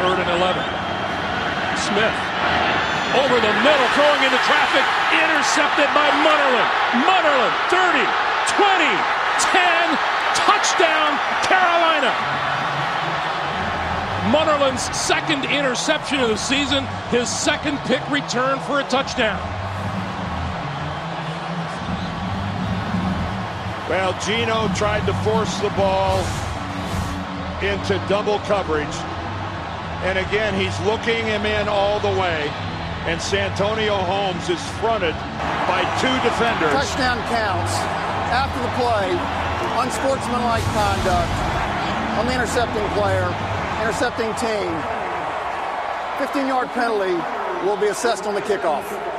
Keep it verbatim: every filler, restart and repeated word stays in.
Third and eleven. Smith over the middle, throwing into traffic, intercepted by Munnerlyn. Munnerlyn, thirty, twenty, ten, touchdown, Carolina. Munnerlyn's second interception of the season, his second pick return for a touchdown. Well, Geno tried to force the ball into double coverage. And again, he's looking him in all the way. And Santonio Holmes is fronted by two defenders. Touchdown counts after the play. Unsportsmanlike conduct on the intercepting player, intercepting team. fifteen-yard penalty will be assessed on the kickoff.